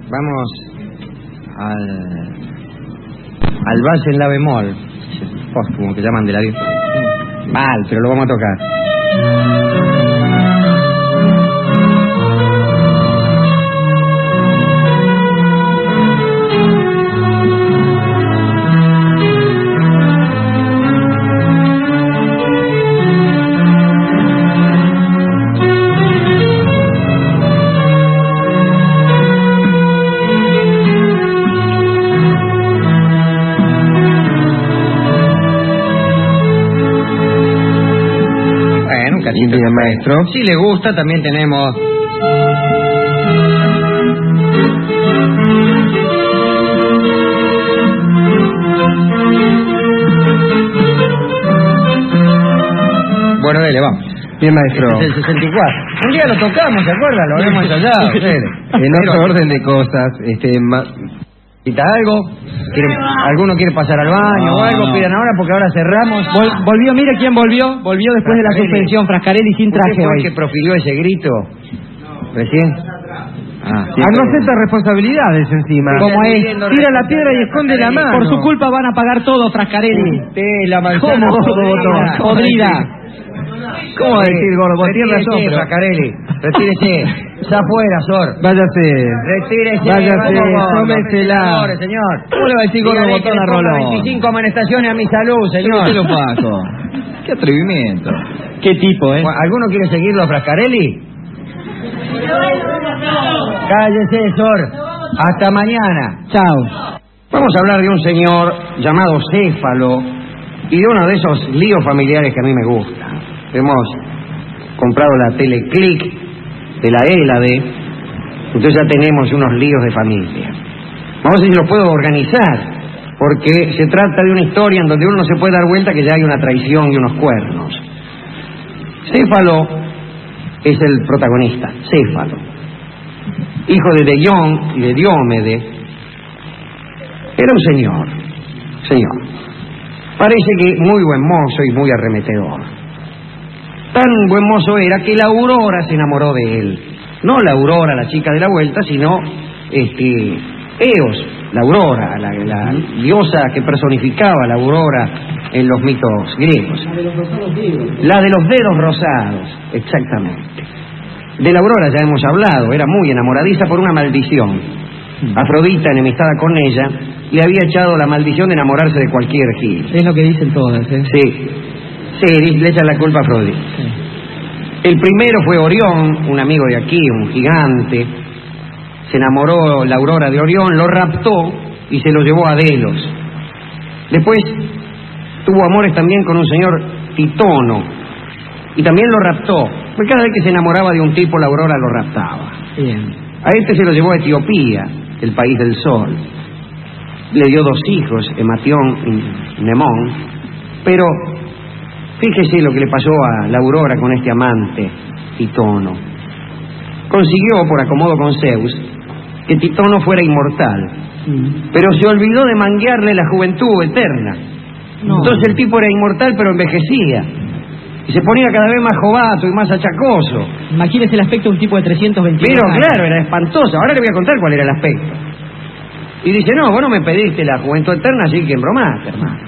Vamos al vals en la bemol, póstumo que llaman de la vida. Mal, pero lo vamos a tocar. Bien, maestro. Si le gusta, también tenemos... Bueno, dele, vamos. Bien, maestro. Este es el 64. Un día lo tocamos, ¿se acuerda? Lo habíamos ensayado. En otro orden de cosas, ¿Quita algo? ¿Alguno quiere pasar al baño o algo? Pidan ahora porque ahora cerramos. Volvió, mire quién volvió. Volvió después de la suspensión, Frascarelli sin traje ¿Usted fue el hoy. que profirió ese grito recién? no acepta responsabilidades encima. Como es, Tira la piedra y esconde la mano. Por su culpa van a pagar todo, Frascarelli. La manzana Podrida. ¿Cómo va a decir, gordo? Tiene razón, Frascarelli. Retírese. Ya fuera, Sor. Váyase. Retírese. Váyase. Tómesela. Señor. ¿Cómo le va a decir, gordo, Dígale botón que a le ponga Rolón? 25 amonestaciones a mi salud, señor. ¿Qué lo paso? Qué atrevimiento. Qué tipo, ¿eh? ¿Alguno quiere seguirlo a Frascarelli? Cállese, Sor. Hasta mañana. Chao. Vamos a hablar de un señor llamado Céfalo y de uno de esos líos familiares que a mí me gustan. Hemos comprado la Teleclick de la Élade, entonces ya tenemos unos líos de familia. Vamos a ver si los puedo organizar, porque se trata de una historia en donde uno no se puede dar vuelta que ya hay una traición y unos cuernos. Céfalo es el protagonista, Céfalo, hijo de Dion y de Diómede. Era un señor. Parece que muy buen mozo y muy arremetedor. Tan buen mozo era que la Aurora se enamoró de él. No la Aurora, la chica de la vuelta, sino Eos, la Aurora, la diosa que personificaba la Aurora en los mitos griegos. La de los dedos rosados, exactamente. De la Aurora ya hemos hablado, era muy enamoradiza por una maldición. Afrodita, enemistada con ella, le había echado la maldición de enamorarse de cualquier gil. Es lo que dicen todas, ¿eh? Sí, le echan la culpa a Afrodita. Sí. El primero fue Orión, un amigo de aquí, un gigante. Se enamoró la Aurora de Orión, lo raptó y se lo llevó a Delos. Después tuvo amores también con un señor Titono y también lo raptó. Pues cada vez que se enamoraba de un tipo, la Aurora lo raptaba. Bien. A este se lo llevó a Etiopía, el país del sol. Le dio 2 hijos, Ematión y Nemón. Pero fíjese lo que le pasó a la Aurora con este amante, Titono. Consiguió, por acomodo con Zeus, que Titono fuera inmortal, pero se olvidó de manguearle la juventud eterna. Entonces el tipo era inmortal, pero envejecía. Y se ponía cada vez más jovato y más achacoso. Imagínese el aspecto de un tipo de 322 Pero años. claro, era espantoso. Ahora le voy a contar cuál era el aspecto. Y dice, no, vos no me pediste la juventud eterna, así que embromaste, hermano.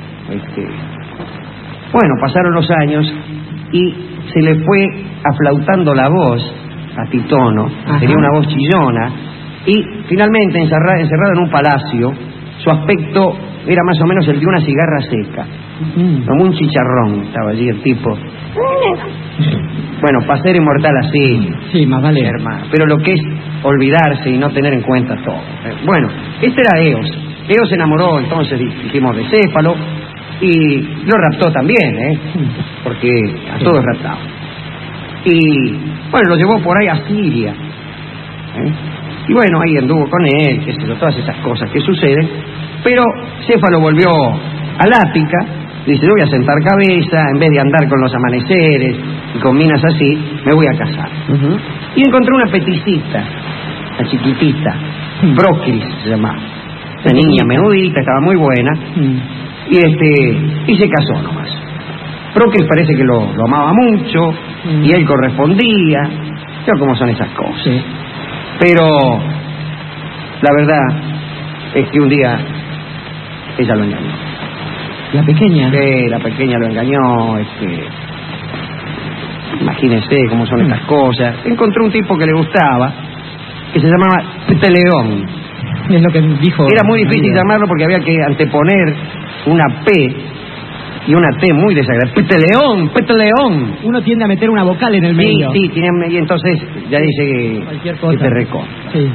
Bueno, pasaron los años y se le fue aflautando la voz a Titono. Tenía una voz chillona. Y finalmente, encerrado en un palacio, su aspecto era más o menos el de una cigarra seca. Como un chicharrón estaba allí el tipo. Bueno, para ser inmortal así. Sí, más vale. Hermano. Pero lo que es olvidarse y no tener en cuenta todo. Bueno, este era Eos. Eos se enamoró entonces, dijimos, de Céfalo. Y lo raptó también, porque a todos raptaba. Y bueno, lo llevó por ahí a Siria. Y bueno, ahí anduvo con él, qué sé yo, todas esas cosas que suceden. Pero Céfalo volvió al Ática, dice, yo voy a sentar cabeza, en vez de andar con los amaneceres y con minas así, me voy a casar. Y encontró una peticita, la chiquitita, Procris se llamaba. Una niña menudita, estaba muy buena. Y se casó nomás. Procris parece que lo amaba mucho y él correspondía. Ya cómo son esas cosas. Pero La verdad es que un día ella lo engañó. ¿La pequeña? Sí, la pequeña lo engañó. Imagínense cómo son estas cosas. Encontró un tipo que le gustaba, que se llamaba Peteleón. Es lo que dijo. Era muy difícil llamarlo porque había que anteponer una P y una T muy desagradable. Peteleón, Peteleón. Uno tiende a meter una vocal en el medio. Sí, y entonces ya dice que te recó. Sí.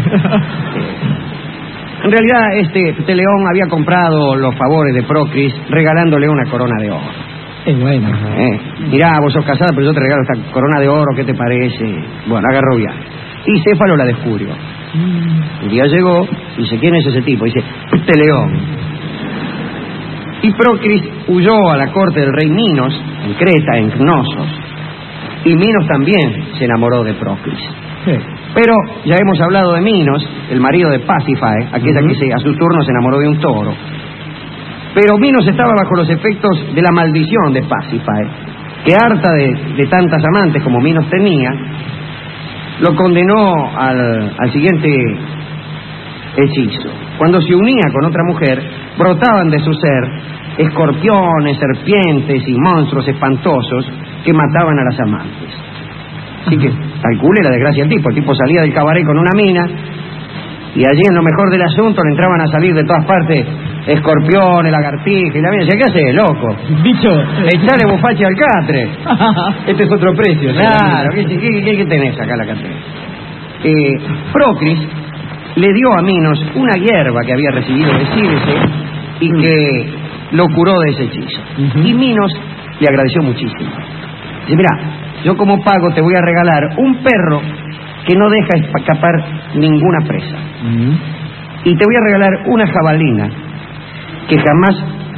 En realidad, Peteleón había comprado los favores de Procris regalándole una corona de oro. Es bueno. Mirá, vos sos casada, pero yo te regalo esta corona de oro, ¿qué te parece? Bueno, agarró viaje. Y Céfalo la descubrió. Un día llegó y dice, ¿quién es ese tipo? Dice, Peteleón. Y Procris huyó a la corte del rey Minos, en Creta, en Cnosos. Y Minos también se enamoró de Procris. Sí. Pero ya hemos hablado de Minos, el marido de Pasífae, aquella que a su turno se enamoró de un toro. Pero Minos estaba bajo los efectos de la maldición de Pasífae, que harta de tantas amantes como Minos tenía, lo condenó al siguiente hechizo. Cuando se unía con otra mujer, brotaban de su ser escorpiones, serpientes y monstruos espantosos que mataban a las amantes. Así que calcule la desgracia del tipo. El tipo salía del cabaret con una mina y allí en lo mejor del asunto le entraban a salir de todas partes escorpiones, lagartijas y la mina decía, ¿qué haces, loco? Bicho, echale bufache al catre. Este es otro precio. Claro, ¿qué tenés acá la catre? Procris le dio a Minos una hierba que había recibido de Circe y que lo curó de ese hechizo. Y Minos le agradeció muchísimo. Dice, mirá, yo como pago te voy a regalar un perro que no deja escapar ninguna presa. Y te voy a regalar una jabalina que jamás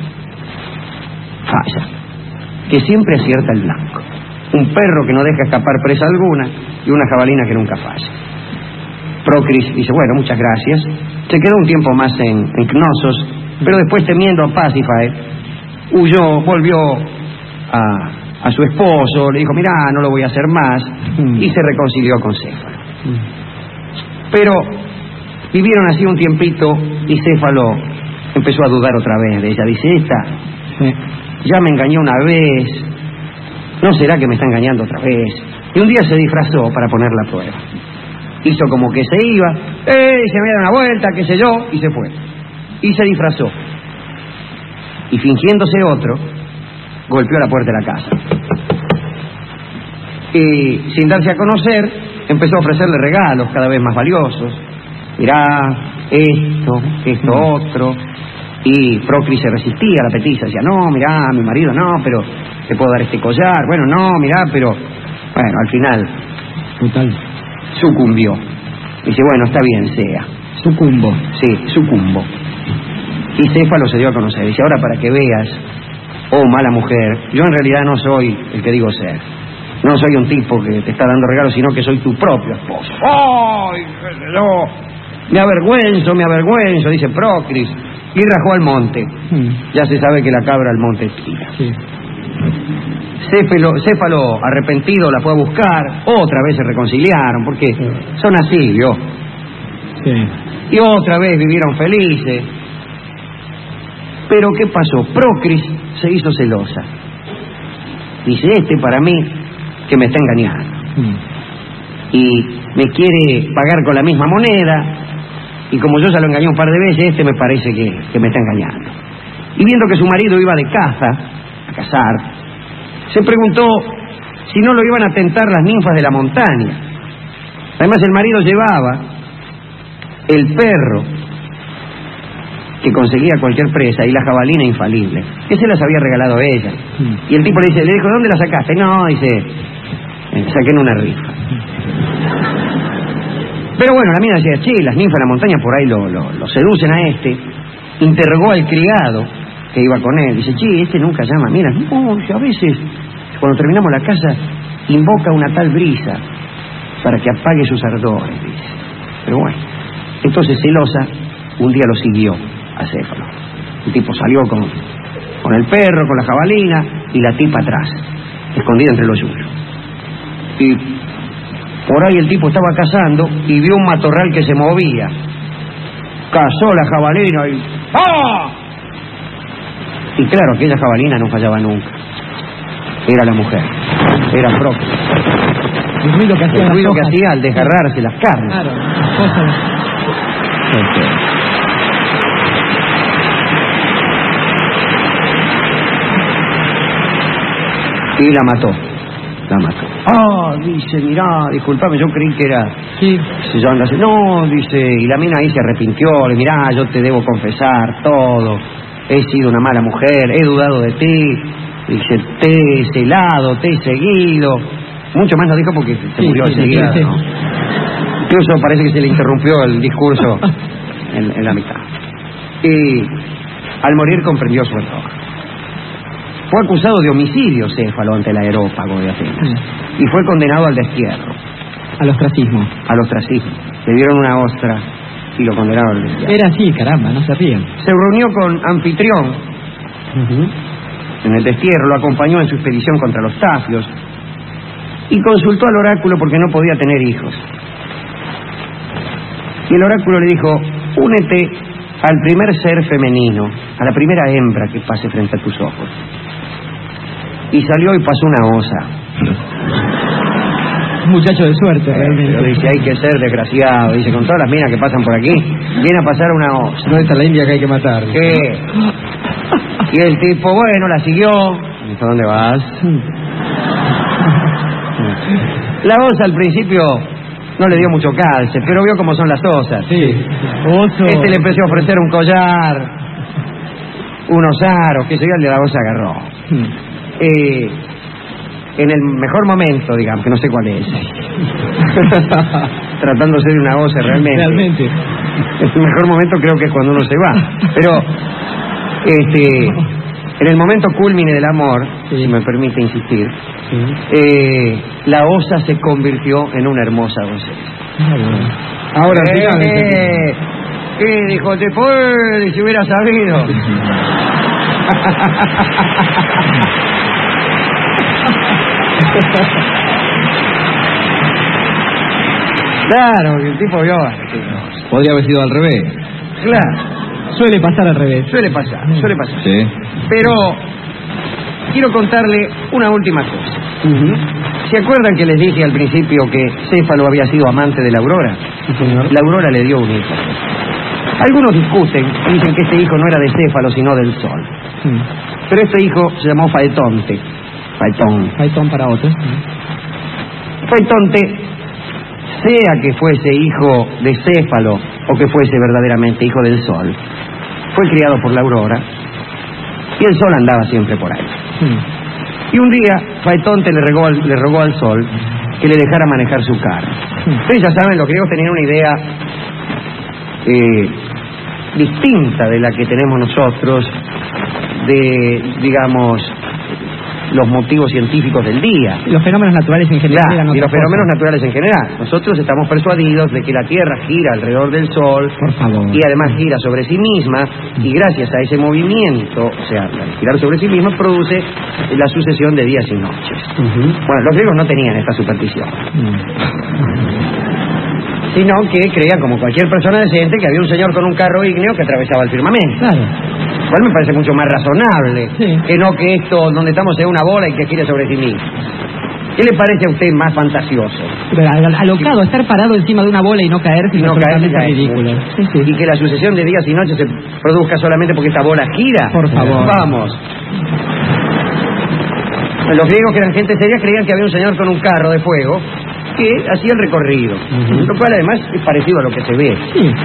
falla, que siempre acierta el blanco. Un perro que no deja escapar presa alguna y una jabalina que nunca falla. Procris dice, bueno, muchas gracias. Se quedó un tiempo más en Cnosos, pero después, temiendo a Pasífae, huyó, volvió a su esposo, le dijo, mirá, no lo voy a hacer más, y se reconcilió con Céfalo. Pero vivieron así un tiempito y Céfalo empezó a dudar otra vez de ella. Dice, ya me engañó una vez, ¿no será que me está engañando otra vez? Y un día se disfrazó para poner la prueba. Hizo como que se iba, se me da una vuelta, qué sé yo, y se fue. Y se disfrazó. Y fingiéndose otro, golpeó la puerta de la casa. Y sin darse a conocer, empezó a ofrecerle regalos cada vez más valiosos. Mirá, esto otro. Y Procris se resistía a la petición. Decía, no, mirá, mi marido no, pero te puedo dar este collar. Bueno, no, mirá, pero... Bueno, al final... Total. Sucumbió. Dice, bueno, está bien, sea. Sucumbo. Sí, sucumbo. Y Céfalo se dio a conocer. Dice, ahora para que veas, oh mala mujer, yo en realidad no soy el que digo ser. No soy un tipo que te está dando regalos, sino que soy tu propio esposo. ¡Ay! No. Me avergüenzo, dice Procris. Y rajó al monte. Ya se sabe que la cabra al monte tira. Sí. Céfalo, arrepentido, la fue a buscar. Otra vez se reconciliaron, porque son así, ¿vio? Sí. Y otra vez vivieron felices. Pero ¿qué pasó? Procris se hizo celosa. Dice, para mí, que me está engañando. Y me quiere pagar con la misma moneda. Y como yo ya lo engañé un par de veces, me parece que me está engañando. Y viendo que su marido iba de caza, a cazar, se preguntó si no lo iban a tentar las ninfas de la montaña. Además, el marido llevaba el perro que conseguía cualquier presa y la jabalina infalible, que se las había regalado ella. Y el tipo le dijo, ¿dónde la sacaste? No, dice, saqué en una rifa. Pero bueno, la mina decía, che, las ninfas de la montaña por ahí lo seducen a este. Interrogó al criado que iba con él. Dice, che, nunca llama. Mira, no, a veces, cuando terminamos la casa, invoca una tal brisa para que apague sus ardores, dice. Pero bueno, entonces celosa, un día lo siguió a Céfalo. El tipo salió con el perro, con la jabalina, y la tipa atrás, escondida entre los yuyos. Y por ahí el tipo estaba cazando y vio un matorral que se movía. cazó la jabalina y ¡ah! Y claro, aquella jabalina no fallaba nunca. Era la mujer, era propia. El ruido que hacía, el ruido que hacía al desgarrarse las carnes. Claro, las cosas. Y la mató. Dice, mirá, disculpame, yo creí que era... Sí. No, dice, y la mina ahí se arrepintió, le mirá, yo te debo confesar todo, he sido una mala mujer, he dudado de ti, dice, te he celado, te he seguido, mucho más no dijo porque se murió enseguida, sí. ¿no? Incluso parece que se le interrumpió el discurso en la mitad. Y al morir comprendió su error. Fue acusado de homicidio Céfalo ante el aerópago de Atenas y fue condenado al destierro. Al ostracismo. Le dieron una ostra y lo condenaron al destierro. Era así, caramba, no se ríen. Se reunió con Anfitrión en el destierro, lo acompañó en su expedición contra los tafios y consultó al oráculo porque no podía tener hijos. Y el oráculo le dijo, únete al primer ser femenino, a la primera hembra que pase frente a tus ojos. Y salió y pasó una osa. Un muchacho de suerte, realmente. Pero dice, hay que ser desgraciado. Dice, con todas las minas que pasan por aquí, viene a pasar una osa. No, esta es la india que hay que matar. ¿Qué? Y el tipo, bueno, la siguió. ¿A dónde vas? La osa al principio no le dio mucho calce, pero vio cómo son las osas. Sí. Oso. Le empezó a ofrecer un collar, unos aros, que se dio, el de la osa agarró. En el mejor momento, digamos, que no sé cuál es, tratándose de una osa realmente. El mejor momento creo que es cuando uno se va. Pero en el momento cúlmine del amor, si me permite insistir, la osa se convirtió en una hermosa doncella. Ahora ¿Qué dijo? Te puede, si hubiera sabido. Claro, que el tipo vio. Podría haber sido al revés. Claro. Suele pasar al revés. Suele pasar. Sí. Pero quiero contarle una última cosa. ¿Se acuerdan que les dije al principio que Céfalo había sido amante de la Aurora? Sí, señor. La Aurora le dio un hijo. Algunos discuten, dicen que este hijo no era de Céfalo, sino del Sol. Pero este hijo se llamó Faetonte. Faetón para otros. Faetonte, sea que fuese hijo de Céfalo o que fuese verdaderamente hijo del Sol, fue criado por la Aurora y el Sol andaba siempre por ahí. Y un día Faetonte le rogó al Sol que le dejara manejar su carro. Ustedes ya saben, los griegos tenían una idea distinta de la que tenemos nosotros de, digamos, los motivos científicos del día. Los fenómenos naturales en general. Claro, y los fenómenos naturales en general. Nosotros estamos persuadidos de que la Tierra gira alrededor del Sol. Por favor. Y además gira sobre sí misma, y gracias a ese movimiento, o sea, al girar sobre sí misma, produce la sucesión de días y noches. Bueno, los griegos no tenían esta superstición. Sino que creían, como cualquier persona decente, que había un señor con un carro ígneo que atravesaba el firmamento. Claro. Cual me parece mucho más razonable que no que esto, donde estamos, sea una bola y que gire sobre sí mismo. ¿Qué le parece a usted más fantasioso? Pero alocado, estar parado encima de una bola y no caerse, es ridículo. Y que la sucesión de días y noches se produzca solamente porque esta bola gira. Por favor. Vamos. Los griegos, que eran gente seria, creían que había un señor con un carro de fuego que hacía el recorrido, lo cual además es parecido a lo que se ve.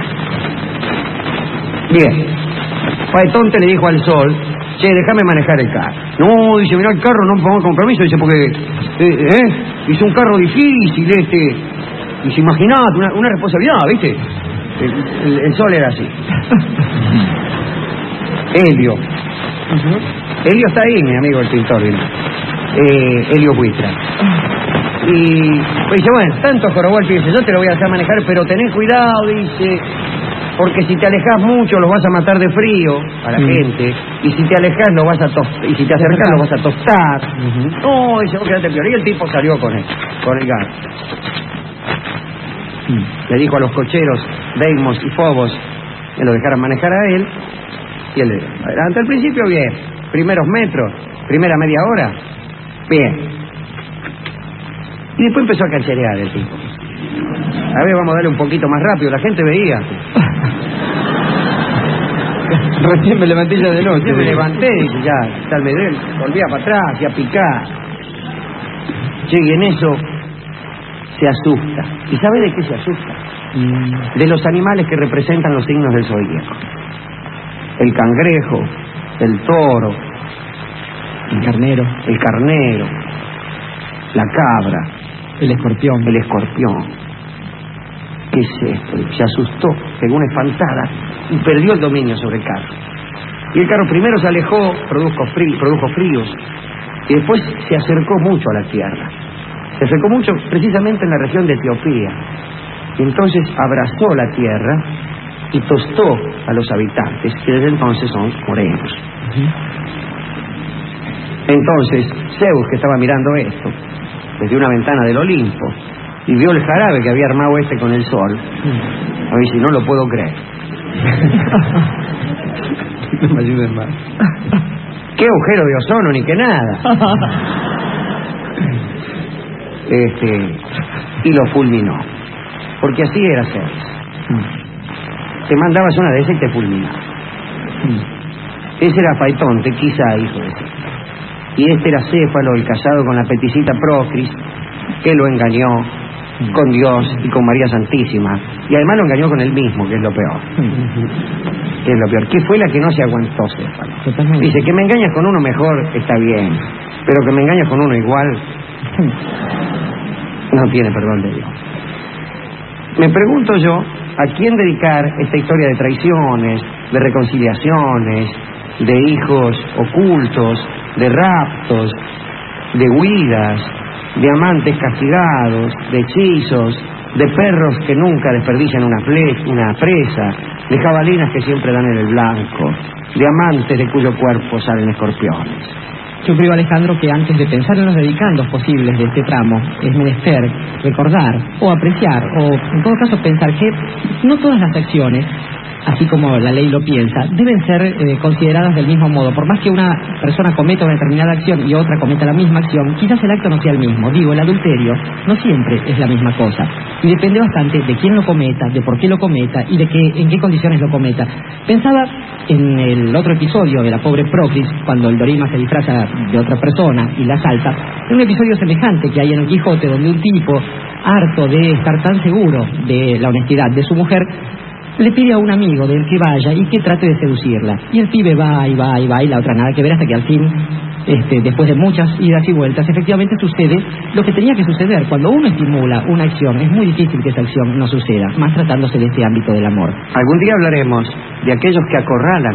Bien, Faetonte le dijo al Sol, che, déjame manejar el carro. No, dice, mirá, el carro no pongo compromiso, dice, porque hizo un carro difícil, dice, imaginate, una responsabilidad, ¿viste? El Sol era así. Helio. Helio está ahí, mi amigo el pintor, Helio Buitra. Y pues dice, bueno, tanto jorobó el pibe, yo te lo voy a hacer manejar, pero tenés cuidado, dice, porque si te alejas mucho los vas a matar de frío a la gente, y si te alejas lo vas a y si te acercas lo vas a tostar. No, dice, vos quedate peor. Y el tipo salió con el gato. Le dijo a los cocheros, Deimos y Fobos, que lo dejaran manejar a él, y él adelante. Al principio bien, primeros metros, primera media hora, bien. Y después empezó a cancherear el tipo. A ver, vamos a darle un poquito más rápido, la gente veía. Recién me levanté ya de noche. Yo me levanté y ya, tal vez volvía para atrás y a picar. Y en eso se asusta. ¿Y sabe de qué se asusta? De los animales que representan los signos del zodíaco. El cangrejo, el toro, el carnero, la cabra, el escorpión. ¿Qué es esto? Se asustó, pegó una espantada y perdió el dominio sobre el carro. Y el carro primero se alejó, produjo fríos, y después se acercó mucho a la tierra. Se acercó mucho precisamente en la región de Etiopía. Y entonces abrazó la tierra y tostó a los habitantes, que desde entonces son morenos. Entonces Zeus, que estaba mirando esto desde una ventana del Olimpo, y vio el jarabe que había armado con el sol, a ver si no lo puedo creer. No me ayuden más. Qué agujero de ozono, ni que nada. Y lo fulminó, porque así era Zeus. Te mandabas una de esas y te fulminaba. Ese era Paitonte, quizá hijo de Zeus. Y este era Céfalo, el casado con la peticita Procris, que lo engañó con Dios y con María Santísima, y además lo engañó con él mismo, que es lo peor. ¿Qué fue la que no se aguantó, Céfalo? Totalmente. Dice, que me engañas con uno mejor está bien, pero que me engañas con uno igual no tiene perdón de Dios. Me pregunto yo, ¿a quién dedicar esta historia de traiciones, de reconciliaciones, de hijos ocultos, de raptos, de huidas, de amantes castigados, de hechizos, de perros que nunca desperdician una presa, de jabalinas que siempre dan en el blanco, de amantes de cuyo cuerpo salen escorpiones? Yo creo, Alejandro, que antes de pensar en los dedicandos posibles de este tramo, es menester recordar o apreciar, o en todo caso pensar que no todas las acciones, así como la ley lo piensa, deben ser consideradas del mismo modo. Por más que una persona cometa una determinada acción y otra cometa la misma acción, quizás el acto no sea el mismo. Digo, el adulterio no siempre es la misma cosa. Y depende bastante de quién lo cometa, de por qué lo cometa y de en qué condiciones lo cometa. Pensaba en el otro episodio de la pobre Procris, cuando el Dorima se disfraza de otra persona y la asalta. Es un episodio semejante que hay en el Quijote, donde un tipo, harto de estar tan seguro de la honestidad de su mujer, le pide a un amigo de él que vaya y que trate de seducirla. Y el pibe va y va y va, y la otra nada que ver, hasta que al fin, después de muchas idas y vueltas, efectivamente sucede lo que tenía que suceder. Cuando uno estimula una acción, es muy difícil que esa acción no suceda, más tratándose de este ámbito del amor. Algún día hablaremos de aquellos que acorralan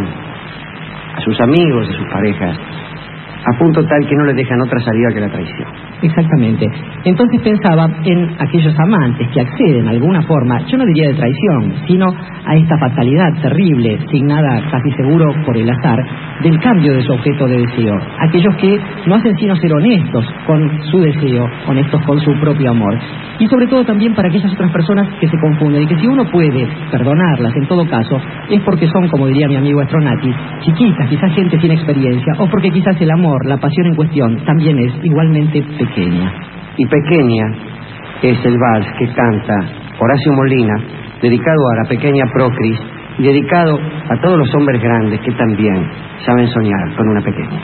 a sus amigos, a sus parejas, a punto tal que no les dejan otra salida que la traición. Exactamente. Entonces pensaba en aquellos amantes que acceden de alguna forma, yo no diría de traición, sino a esta fatalidad terrible, signada casi seguro por el azar, del cambio de su objeto de deseo. Aquellos que no hacen sino ser honestos con su deseo, honestos con su propio amor. Y sobre todo también para aquellas otras personas que se confunden, y que si uno puede perdonarlas en todo caso, es porque son, como diría mi amigo Astronati, chiquitas, quizás gente sin experiencia, o porque quizás el amor, la pasión en cuestión, también es igualmente pequeña. Y pequeña es el vals que canta Horacio Molina, dedicado a la pequeña Procris y dedicado a todos los hombres grandes que también saben soñar con una pequeña.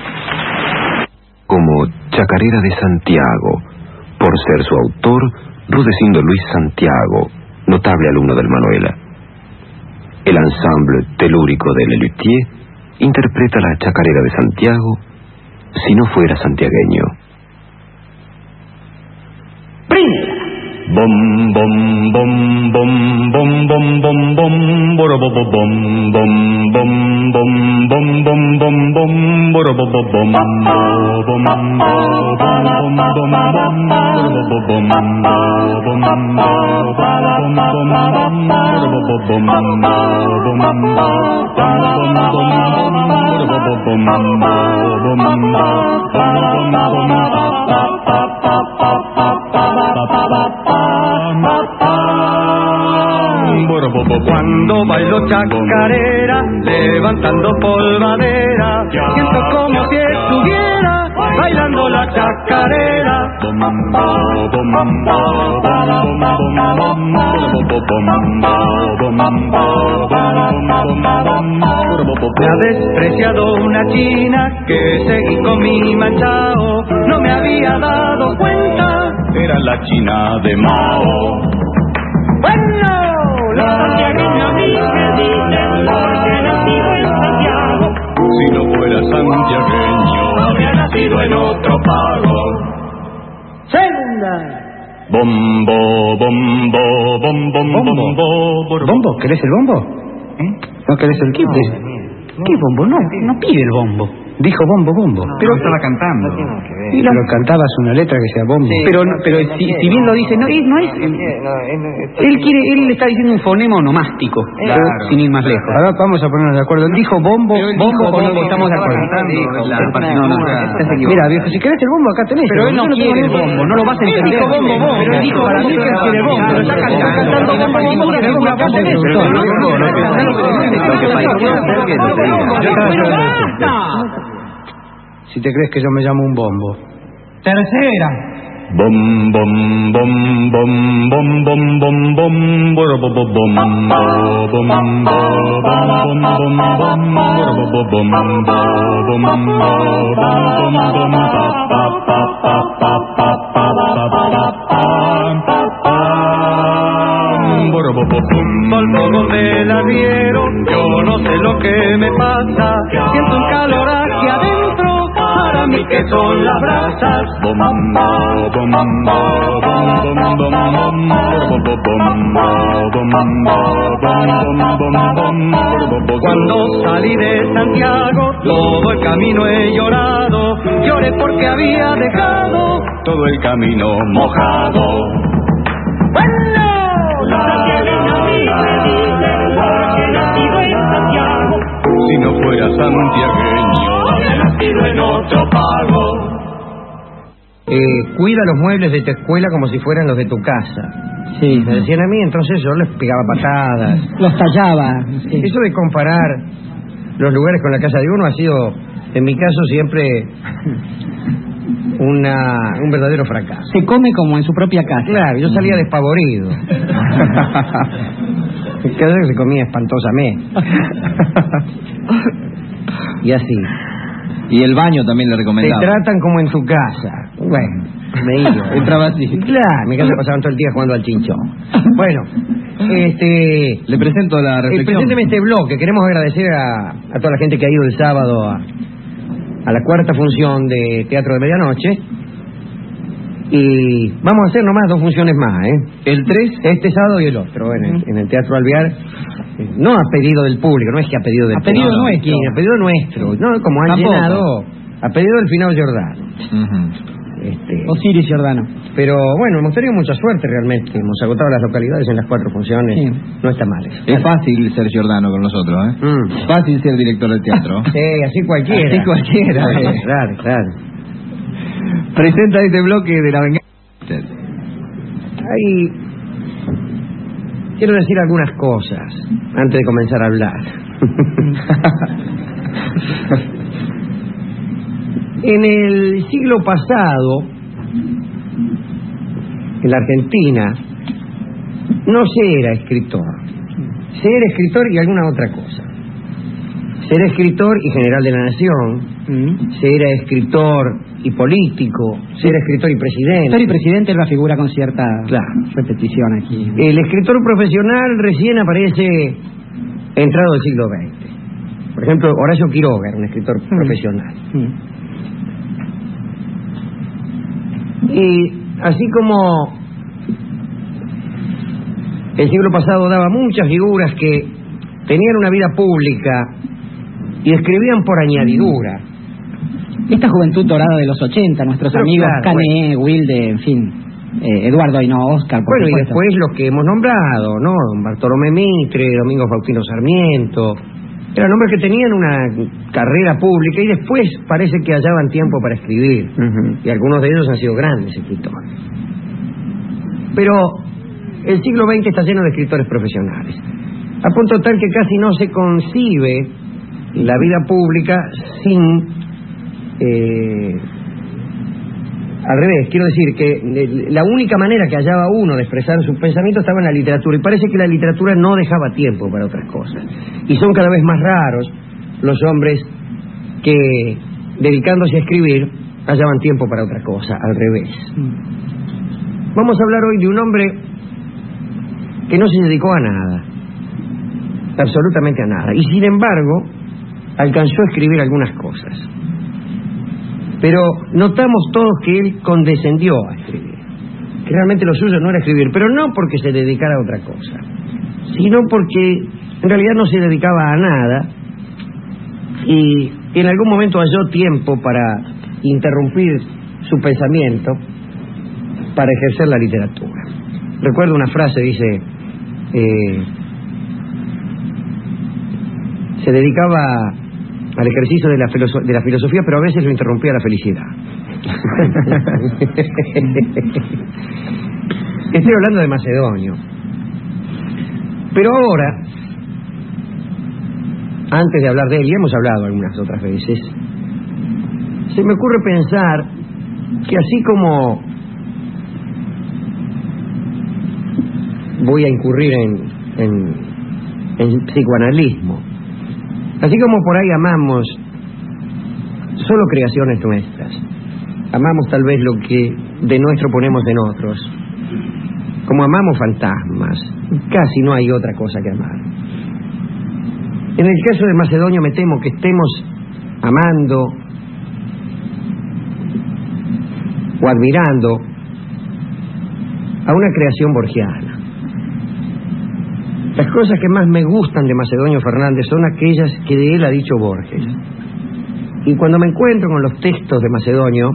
Como Chacarera de Santiago, por ser su autor, Rudecindo Luis Santiago, notable alumno del Manuela. El ensemble telúrico de Lelutier interpreta la Chacarera de Santiago si no fuera santiagueño. Bom bom bom bom bom bom bom bom borobo bom bom bom bom bom bom bom bom borobo bom bom bom bom bom Cuando bailo chacarera, levantando polvadera, siento como si estuviera bailando la chacarera. Me ha despreciado una china que seguí con mi manchao, no me había dado cuenta, era la china de Mao. Bueno, los santiagueños a mí me dicen porque nacido en Santiago. Si no fuera santiagueño, habría nacido en otro pago. Segunda. Bombo, bombo, bombo, bombo. ¿Bombo? ¿Querés el bombo? ¿No querés el kit? ¿Qué bombo? No pide el bombo. Dijo bombo, bombo. Pero estaba cantando. Pero cantabas una letra que sea bombo. Sí, pero si bien lo dice, no es. Él está diciendo un fonema onomástico. Claro, sin ir más lejos. Ahora vamos a ponernos de acuerdo. Él dijo bombo, bombo o no estamos de acuerdo. Mira, viejo, si querés el bombo acá tenés. Pero él no quiere el bombo, no lo vas a entender. Dijo bombo, bombo. Pero él dijo para mí que él quiere el bombo. Pero está cantando si te crees que yo me llamo un bombo. Tercera. Bom, bom, bom, bom, bom, bom, bom, bom, bom, bom, bom, bom, del arriero, yo no sé lo que me pasa, siento un calor aquí adentro, para mí que son las brasas. Cuando salí de Santiago, todo el camino he llorado, lloré porque había dejado todo el camino mojado. Si no fuera santiagueño, habría nacido en otro pago. Cuida los muebles de tu escuela como si fueran los de tu casa. Sí. Me decían a mí, entonces yo les pegaba patadas. Los tallaba. Sí. Eso de comparar los lugares con la casa de uno ha sido, en mi caso, siempre un verdadero fracaso. Se come como en su propia casa. Claro, yo salía despavorido. Cada vez se comía espantosamente. Y así. Y el baño también le Te recomendaba. tratan como en tu casa. Bueno, me iba. Entraba así. Claro, en mi casa pasaban todo el día jugando al chinchón. Bueno, Le presento la reflexión. presénteme este bloque. Queremos agradecer a toda la gente que ha ido el sábado a la cuarta función de Teatro de Medianoche. Y vamos a hacer nomás 2 funciones más, ¿eh? El 3, este sábado y el otro, en el Teatro Alvear. No a pedido del público, no es que a pedido del público. pedido nuestro. Sí, a pedido nuestro. No, como han Tampoco. llenado, a pedido del Finado Giordano. Osiris Giordano. Pero bueno, hemos tenido mucha suerte realmente. Hemos agotado las localidades en las 4 funciones. Sí. No está mal eso. Es fácil ser Giordano con nosotros, ¿eh? Fácil ser director de teatro. Sí, así cualquiera. Así cualquiera. Claro, claro. Presenta este bloque de la venganza. Ahí quiero decir algunas cosas antes de comenzar a hablar. En el siglo pasado, en la Argentina, no se era escritor. Se era escritor y alguna otra cosa. Se era escritor y general de la nación. Se era escritor y político. Se era escritor y presidente. Escritor y presidente es una figura con cierta repetición aquí. El escritor profesional recién aparece entrado del siglo XX. Por ejemplo, Horacio Quiroga era un escritor profesional. Y así como el siglo pasado daba muchas figuras que tenían una vida pública y escribían por añadidura. Esta juventud dorada de los 80, nuestros Pero amigos claro, Cané, Wilde, en fin, Eduardo y no Oscar, por Bueno, y supuesto. después los que hemos nombrado, ¿no? Don Bartolomé Mitre, Domingo Faustino Sarmiento. Eran hombres que tenían una carrera pública y después parece que hallaban tiempo para escribir. Y algunos de ellos han sido grandes escritores. Pero el siglo XX está lleno de escritores profesionales, a punto tal que casi no se concibe la vida pública sin... al revés, quiero decir que la única manera que hallaba uno de expresar su pensamiento estaba en la literatura, y parece que la literatura no dejaba tiempo para otras cosas. Y son cada vez más raros los hombres que, dedicándose a escribir, hallaban tiempo para otra cosa, al revés. Vamos a hablar hoy de un hombre que no se dedicó a nada, absolutamente a nada, y sin embargo alcanzó a escribir algunas cosas. Pero notamos todos que él condescendió a escribir, que realmente lo suyo no era escribir, pero no porque se dedicara a otra cosa, sino porque en realidad no se dedicaba a nada y en algún momento halló tiempo para interrumpir su pensamiento para ejercer la literatura. Recuerdo una frase, dice, se dedicaba al ejercicio de la filosofía, pero a veces lo interrumpía la felicidad. Estoy hablando de Macedonio. Pero ahora, antes de hablar de él, y hemos hablado algunas otras veces, se me ocurre pensar que así como voy a incurrir en psicoanalismo, así como por ahí amamos solo creaciones nuestras, amamos tal vez lo que de nuestro ponemos en otros, como amamos fantasmas, casi no hay otra cosa que amar. En el caso de Macedonio me temo que estemos amando o admirando a una creación borgiana. Las cosas que más me gustan de Macedonio Fernández son aquellas que de él ha dicho Borges. Y cuando me encuentro con los textos de Macedonio,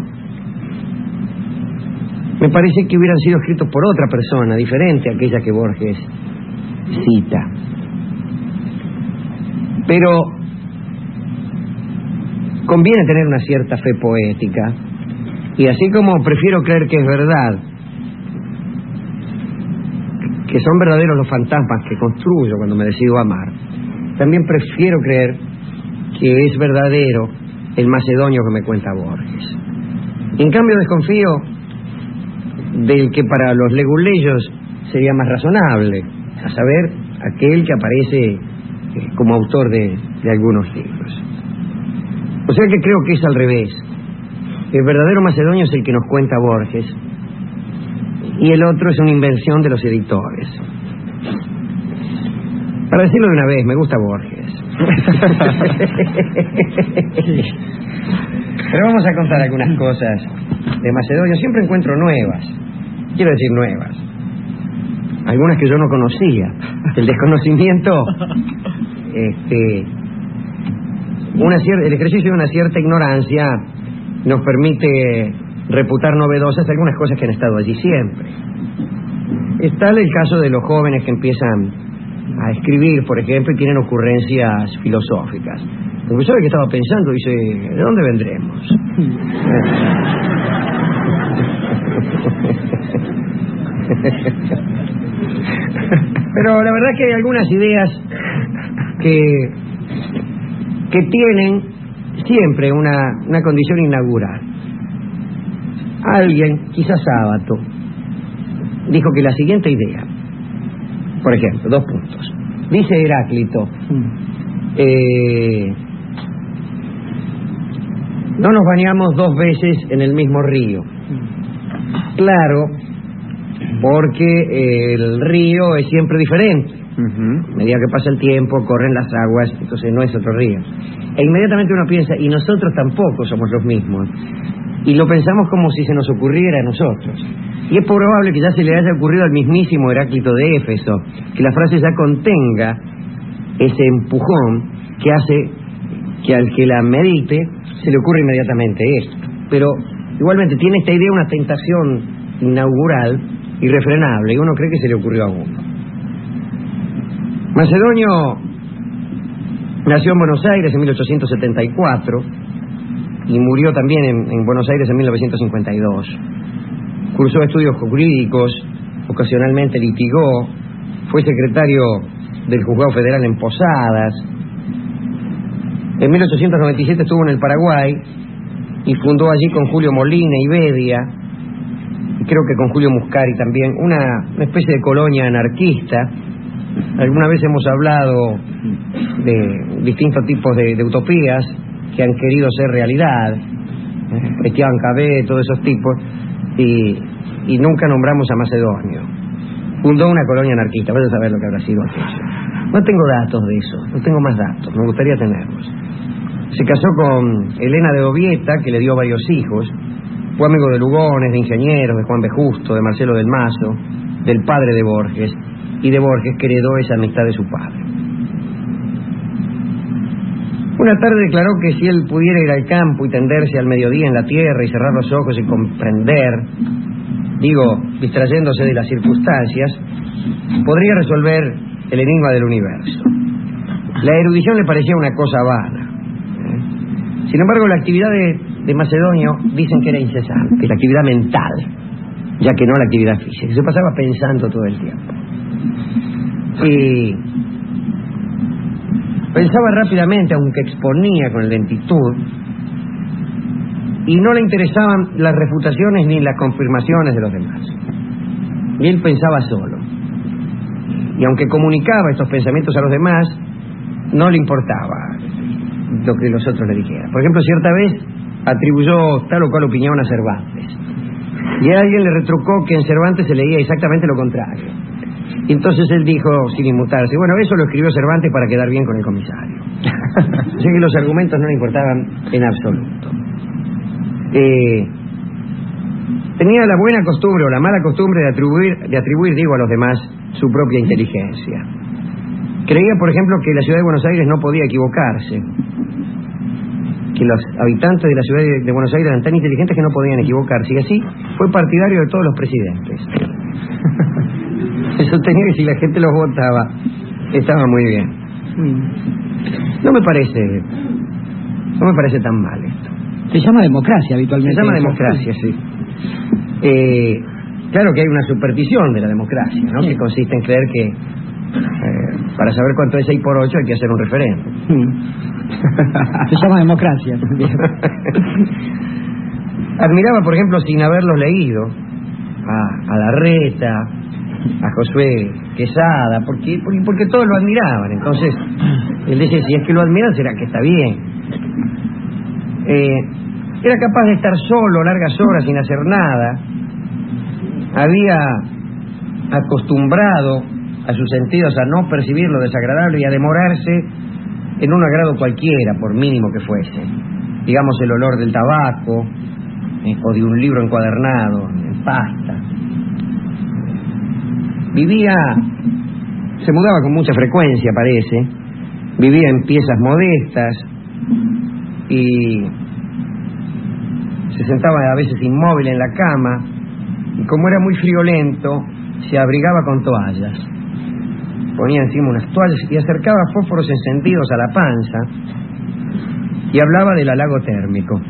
me parece que hubieran sido escritos por otra persona, diferente a aquella que Borges cita. Pero conviene tener una cierta fe poética, y así como prefiero creer que es verdad, que son verdaderos los fantasmas que construyo cuando me decido amar, también prefiero creer que es verdadero el Macedonio que me cuenta Borges. En cambio desconfío del que para los leguleyos sería más razonable, a saber, aquel que aparece como autor de algunos libros. O sea que creo que es al revés. El verdadero Macedonio es el que nos cuenta Borges, y el otro es una invención de los editores. Para decirlo de una vez, me gusta Borges. Pero vamos a contar algunas cosas de Macedonio. Siempre encuentro nuevas, quiero decir nuevas, algunas que yo no conocía. El desconocimiento, el ejercicio de una cierta ignorancia nos permite reputar novedosas algunas cosas que han estado allí siempre. Está el caso de los jóvenes que empiezan a escribir, por ejemplo, y tienen ocurrencias filosóficas. El profesor que estaba pensando dice, ¿de dónde vendremos? Pero la verdad es que hay algunas ideas que tienen siempre una condición inaugural. Alguien, quizás Sábato, dijo que la siguiente idea, por ejemplo, 2 puntos. Dice Heráclito, no nos bañamos 2 veces en el mismo río. Claro, porque el río es siempre diferente. A medida que pasa el tiempo, corren las aguas, entonces no es otro río. E inmediatamente uno piensa, y nosotros tampoco somos los mismos. Y lo pensamos como si se nos ocurriera a nosotros. Y es probable que ya se le haya ocurrido al mismísimo Heráclito de Éfeso, que la frase ya contenga ese empujón que hace que al que la medite se le ocurre inmediatamente esto. Pero igualmente tiene esta idea una tentación inaugural, irrefrenable, y uno cree que se le ocurrió a uno. Macedonio nació en Buenos Aires en 1874 y murió también en Buenos Aires en 1952. Cursó estudios jurídicos ocasionalmente litigó, fue secretario del Juzgado Federal en Posadas. En 1897 estuvo en el Paraguay y fundó allí con Julio Molina y Bedia, y creo que con Julio Muscari también, una especie de colonia anarquista. Alguna vez hemos hablado de distintos tipos de utopías que han querido ser realidad, Esteban Cabé, todos esos tipos, y nunca nombramos a Macedonio. Fundó una colonia anarquista, vaya a saber lo que habrá sido aquello. No tengo datos de eso, no tengo más datos, me gustaría tenerlos. Se casó con Elena de Ovieta, que le dio varios hijos. Fue amigo de Lugones, de Ingenieros, de Juan B. Justo, de Marcelo del Mazo, del padre de Borges, y de Borges, que heredó esa amistad de su padre. Una tarde declaró que si él pudiera ir al campo y tenderse al mediodía en la tierra y cerrar los ojos y comprender, distrayéndose de las circunstancias, podría resolver el enigma del universo. La erudición le parecía una cosa vana. Sin embargo, la actividad de Macedonio dicen que era incesante, la actividad mental, ya que no la actividad física. Se pasaba pensando todo el tiempo. Y pensaba rápidamente, aunque exponía con lentitud, y no le interesaban las refutaciones ni las confirmaciones de los demás. Y él pensaba solo. Y aunque comunicaba estos pensamientos a los demás, no le importaba lo que los otros le dijeran. Por ejemplo, cierta vez atribuyó tal o cual opinión a Cervantes. Y a alguien le retrucó que en Cervantes se leía exactamente lo contrario. Y entonces él dijo, sin inmutarse, bueno, eso lo escribió Cervantes para quedar bien con el comisario. Así que los argumentos no le importaban en absoluto. Tenía la buena costumbre o la mala costumbre de atribuir a los demás su propia inteligencia. Creía, por ejemplo, que la ciudad de Buenos Aires no podía equivocarse, que los habitantes de la ciudad de Buenos Aires eran tan inteligentes que no podían equivocarse, y así fue partidario de todos los presidentes. Se sostenía que si la gente los votaba, estaba muy bien. No me parece tan mal esto. Se llama democracia habitualmente. Se llama democracia, sí. Claro que hay una superstición de la democracia, ¿no? Sí. Que consiste en creer que para saber cuánto es 6 por 8 hay que hacer un referéndum. Se llama democracia. Admiraba, por ejemplo, sin haberlos leído, a Larreta, a Josué Quesada, porque todos lo admiraban. Entonces él decía, si es que lo admiran, será que está bien. Era capaz de estar solo largas horas sin hacer nada. Había acostumbrado a sus sentidos a no percibir lo desagradable y a demorarse en un agrado cualquiera, por mínimo que fuese. Digamos, el olor del tabaco, o de un libro encuadernado en pasta. Se mudaba con mucha frecuencia, parece. Vivía en piezas modestas y se sentaba a veces inmóvil en la cama, y como era muy friolento, se abrigaba con toallas. Ponía encima unas toallas y acercaba fósforos encendidos a la panza y hablaba del halago térmico.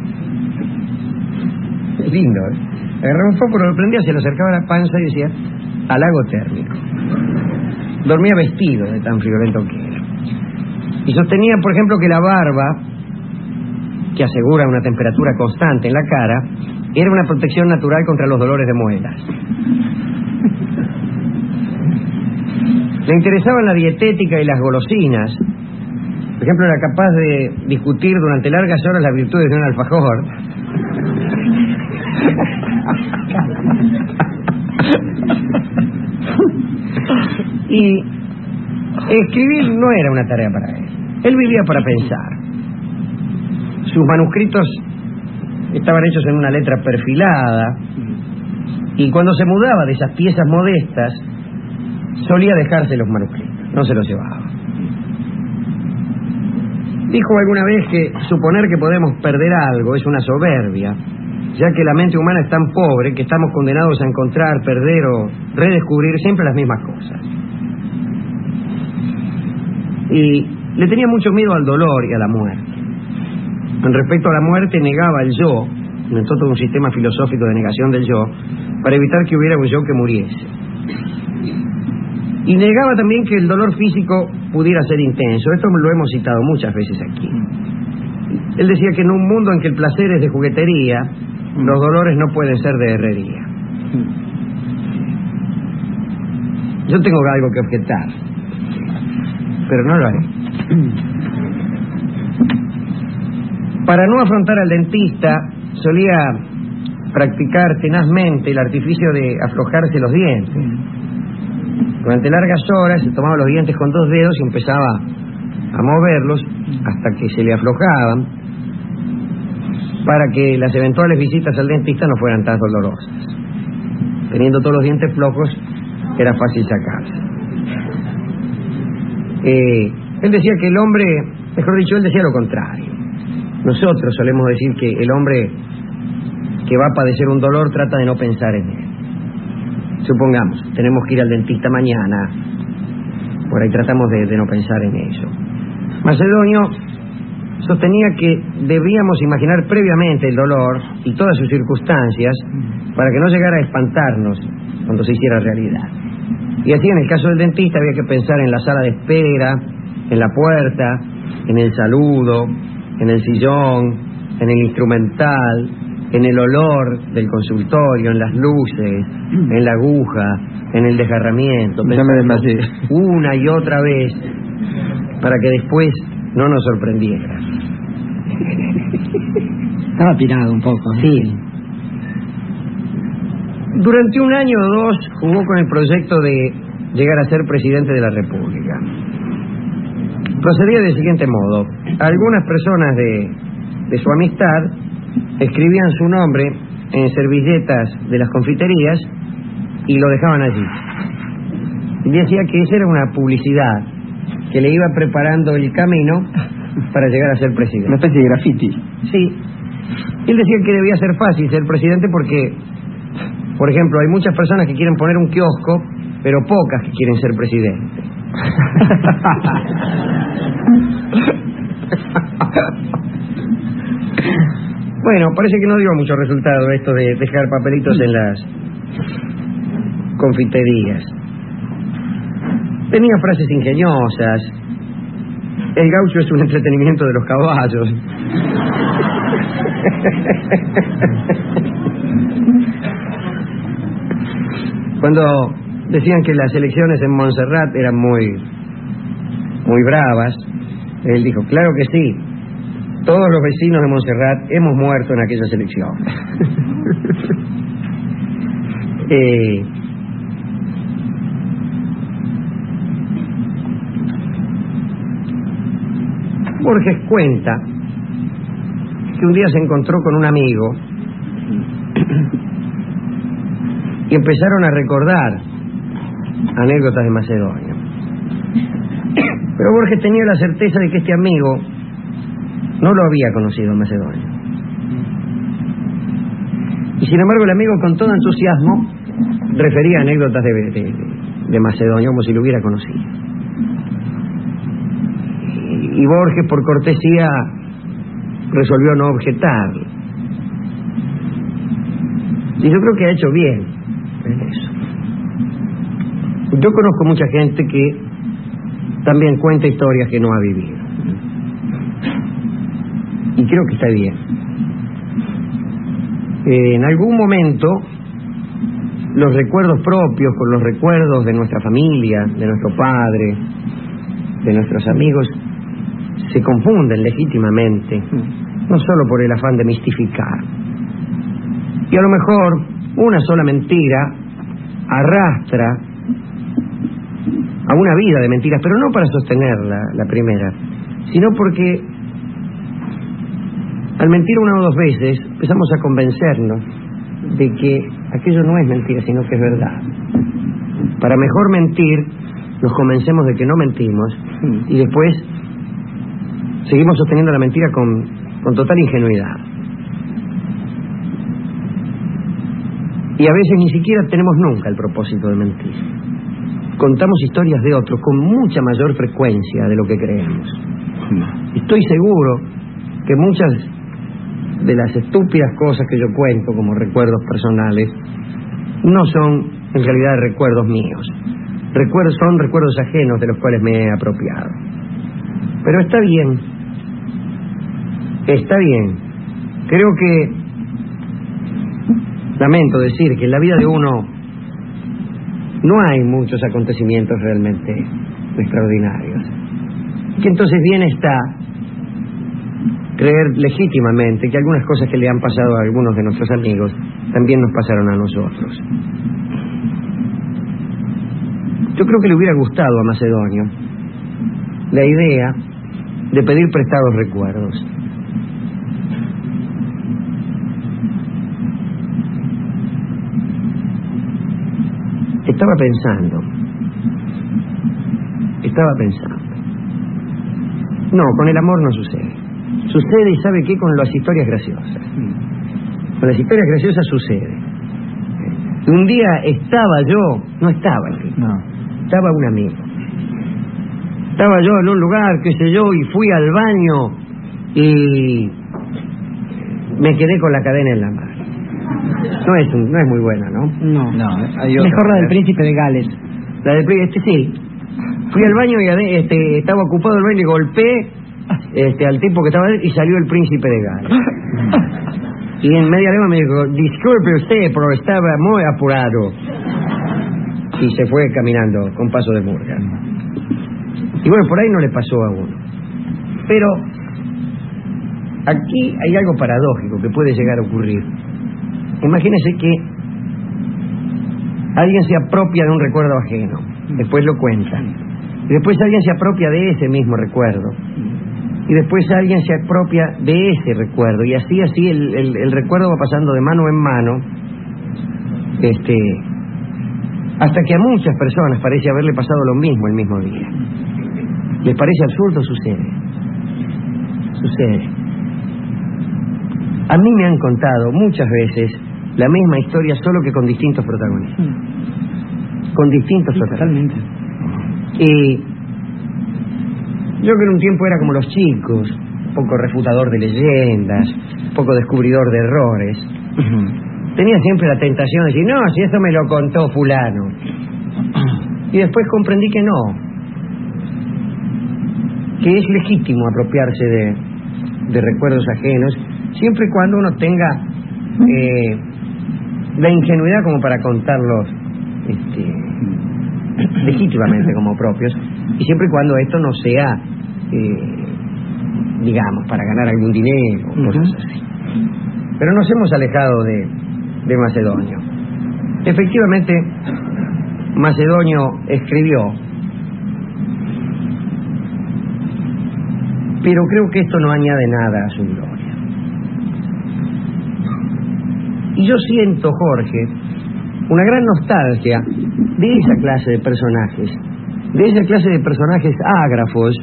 Es lindo, ¿eh? Agarraba un fósforo, lo prendía, se lo acercaba a la panza y decía halago térmico. Dormía vestido de tan friolento que era. Y sostenía, por ejemplo, que la barba, que asegura una temperatura constante en la cara, era una protección natural contra los dolores de muelas. Le interesaban la dietética y las golosinas. Por ejemplo, era capaz de discutir durante largas horas las virtudes de un alfajor. Y escribir no era una tarea para él. Él vivía para pensar. Sus manuscritos estaban hechos en una letra perfilada, y cuando se mudaba de esas piezas modestas solía dejarse los manuscritos, no se los llevaba. Dijo alguna vez que suponer que podemos perder algo es una soberbia, ya que la mente humana es tan pobre que estamos condenados a encontrar, perder o redescubrir siempre las mismas cosas. Y le tenía mucho miedo al dolor y a la muerte. En respecto a la muerte negaba el yo inventó todo un sistema filosófico de negación del yo para evitar que hubiera un yo que muriese. Y negaba también que el dolor físico pudiera ser intenso. Esto lo hemos citado muchas veces aquí. Él decía que en un mundo en que el placer es de juguetería, los dolores no pueden ser de herrería. Yo tengo algo que objetar, pero no lo haré. Para no afrontar al dentista, solía practicar tenazmente el artificio de aflojarse los dientes. Durante largas horas se tomaba los dientes con 2 dedos y empezaba a moverlos hasta que se le aflojaban, para que las eventuales visitas al dentista no fueran tan dolorosas. Teniendo todos los dientes flojos, era fácil sacarse. Él decía que el hombre, mejor dicho, él decía lo contrario. Nosotros solemos decir que el hombre que va a padecer un dolor trata de no pensar en él. Supongamos, tenemos que ir al dentista mañana, por ahí tratamos de no pensar en ello. Macedonio sostenía que debíamos imaginar previamente el dolor y todas sus circunstancias para que no llegara a espantarnos cuando se hiciera realidad. Y así, en el caso del dentista, había que pensar en la sala de espera, en la puerta, en el saludo, en el sillón, en el instrumental, en el olor del consultorio, en las luces, en la aguja, en el desgarramiento. Una y otra vez para que después no nos sorprendiera. Estaba pirado un poco, ¿no? Sí. Durante 1 año o 2 jugó con el proyecto de llegar a ser presidente de la República. Procedía del siguiente modo. Algunas personas de su amistad escribían su nombre en servilletas de las confiterías y lo dejaban allí. Y decía que esa era una publicidad que le iba preparando el camino para llegar a ser presidente. Una especie de graffiti. Sí. Él decía que debía ser fácil ser presidente porque, por ejemplo, hay muchas personas que quieren poner un kiosco, pero pocas que quieren ser presidente. Bueno, parece que no dio mucho resultado esto de dejar papelitos en las confiterías. Tenía frases ingeniosas. El gaucho es un entretenimiento de los caballos. Cuando decían que las elecciones en Montserrat eran muy bravas, él dijo, claro que sí, todos los vecinos de Montserrat hemos muerto en aquellas elecciones. Borges cuenta que un día se encontró con un amigo y empezaron a recordar anécdotas de Macedonia. Pero Borges tenía la certeza de que este amigo no lo había conocido en Macedonia. Y sin embargo el amigo, con todo entusiasmo, refería anécdotas de Macedonia como si lo hubiera conocido. Y Borges, por cortesía, resolvió no objetar. Y yo creo que ha hecho bien en eso. Yo conozco mucha gente que también cuenta historias que no ha vivido. Y creo que está bien. En algún momento, los recuerdos propios con los recuerdos de nuestra familia, de nuestro padre, de nuestros amigos, se confunden legítimamente, no solo por el afán de mistificar. Y a lo mejor una sola mentira arrastra a una vida de mentiras, pero no para sostener la primera, sino porque al mentir 1 o 2 veces empezamos a convencernos de que aquello no es mentira, sino que es verdad. Para mejor mentir, nos convencemos de que no mentimos y después seguimos sosteniendo la mentira con total ingenuidad. Y a veces ni siquiera tenemos nunca el propósito de mentir. Contamos historias de otros con mucha mayor frecuencia de lo que creemos. Estoy seguro que muchas de las estúpidas cosas que yo cuento como recuerdos personales no son en realidad recuerdos míos. Son recuerdos ajenos de los cuales me he apropiado. Pero está bien. Creo que, lamento decir que en la vida de uno no hay muchos acontecimientos realmente extraordinarios. Que entonces bien está creer legítimamente que algunas cosas que le han pasado a algunos de nuestros amigos también nos pasaron a nosotros. Yo creo que le hubiera gustado a Macedonio la idea de pedir prestados recuerdos. Estaba pensando. No, con el amor no sucede. Sucede, ¿y sabe qué? Con las historias graciosas. Con las historias graciosas sucede. Un día estaba un amigo. Estaba yo en un lugar, qué sé yo, y fui al baño y me quedé con la cadena en la mano. No es muy buena, ¿no? No. Hay otra. Mejor la del príncipe de Gales. La del príncipe, sí. Fui al baño y estaba ocupado el baño y golpeé al tipo que estaba ahí y salió el príncipe de Gales. Y en media lengua me dijo, disculpe usted, pero estaba muy apurado. Y se fue caminando con paso de murga. Y bueno, por ahí no le pasó a uno. Pero aquí hay algo paradójico que puede llegar a ocurrir. Imagínese que alguien se apropia de un recuerdo ajeno, después lo cuenta, y después alguien se apropia de ese mismo recuerdo, y después alguien se apropia de ese recuerdo, y así el recuerdo va pasando de mano en mano, hasta que a muchas personas parece haberle pasado lo mismo el mismo día. ¿Les parece absurdo? Sucede. A mí me han contado muchas veces la misma historia, solo que con distintos protagonistas. Totalmente. Y yo que en un tiempo era como los chicos, un poco refutador de leyendas, un poco descubridor de errores. Tenía siempre la tentación de decir, no, si eso me lo contó fulano. Y después comprendí que no. Que es legítimo apropiarse de recuerdos ajenos, siempre y cuando uno tenga la ingenuidad como para contarlos legítimamente como propios, y siempre y cuando esto no sea digamos para ganar algún dinero o cosas así. Pero nos hemos alejado de Macedonio. Efectivamente, Macedonio escribió, pero creo que esto no añade nada a su gloria. Y yo siento, Jorge, una gran nostalgia de esa clase de personajes ágrafos,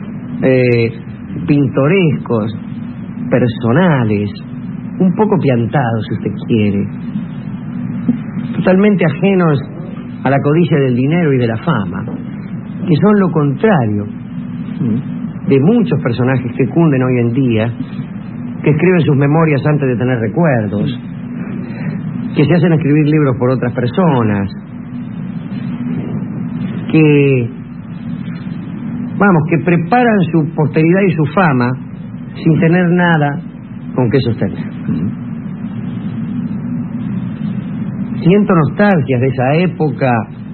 pintorescos, personales, un poco piantados, si usted quiere, totalmente ajenos a la codicia del dinero y de la fama, que son lo contrario de muchos personajes que cunden hoy en día, que escriben sus memorias antes de tener recuerdos, que se hacen escribir libros por otras personas, que preparan su posteridad y su fama sin tener nada con qué sostener. Siento nostalgias de esa época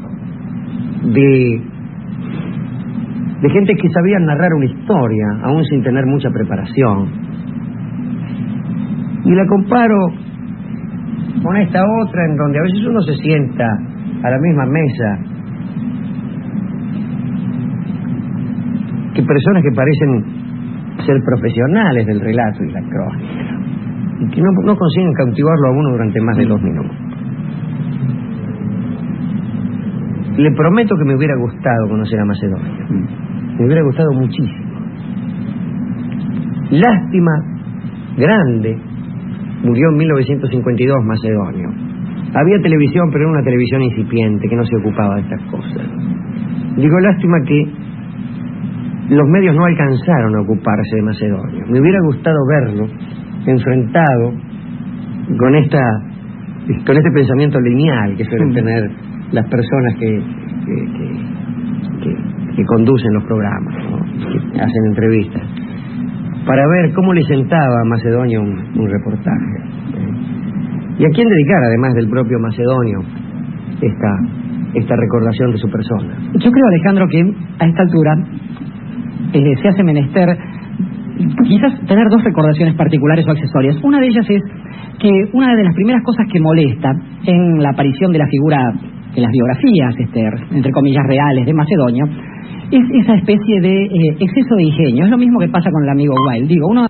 de gente que sabía narrar una historia aún sin tener mucha preparación, y la comparo con esta otra en donde a veces uno se sienta a la misma mesa que personas que parecen ser profesionales del relato y la crónica, y que no consiguen cautivarlo a uno durante más de 2 minutos. Le prometo que me hubiera gustado conocer a Macedonio. Me hubiera gustado muchísimo. Lástima grande, murió en 1952 Macedonio. Había televisión, pero era una televisión incipiente que no se ocupaba de estas cosas. Digo, lástima que los medios no alcanzaron a ocuparse de Macedonio. Me hubiera gustado verlo enfrentado con este pensamiento lineal que suelen tener las personas que conducen los programas, ¿no? Que hacen entrevistas, para ver cómo le sentaba a Macedonio un reportaje, y a quién dedicar, además del propio Macedonio, esta recordación de su persona. Yo creo, Alejandro, que a esta altura se hace menester quizás tener dos recordaciones particulares o accesorias. Una de ellas es que una de las primeras cosas que molesta en la aparición de la figura en las biografías, entre comillas, reales de Macedonio, es esa especie de exceso de ingenio. Es lo mismo que pasa con el amigo Wilde. Digo, uno